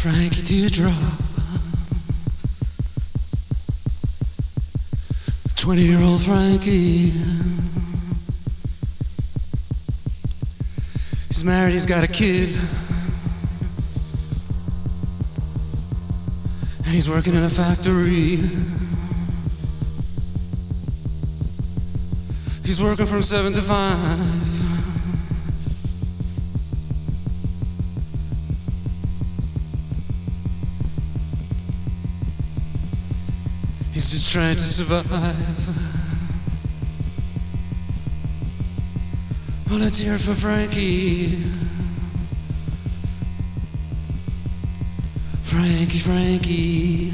Frankie Teardrop, 20-year-old Frankie. He's married, he's got a kid, and he's working in a factory. He's working from 7 to 5. He's just trying to survive. Well, let's hear it for Frankie. Frankie.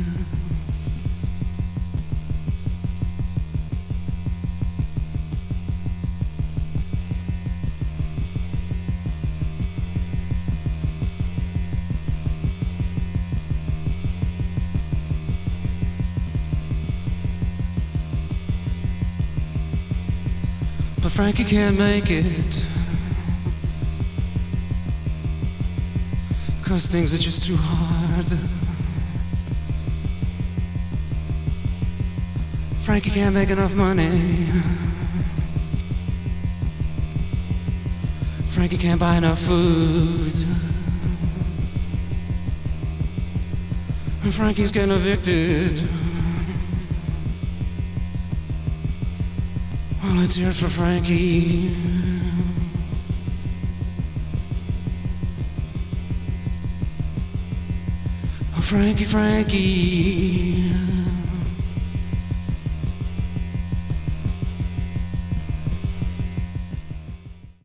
But Frankie can't make it, 'cause things are just too hard. Frankie can't make enough money. Frankie can't buy enough food. And Frankie's getting evicted. Well, let's hear it for Frankie. Oh, Frankie.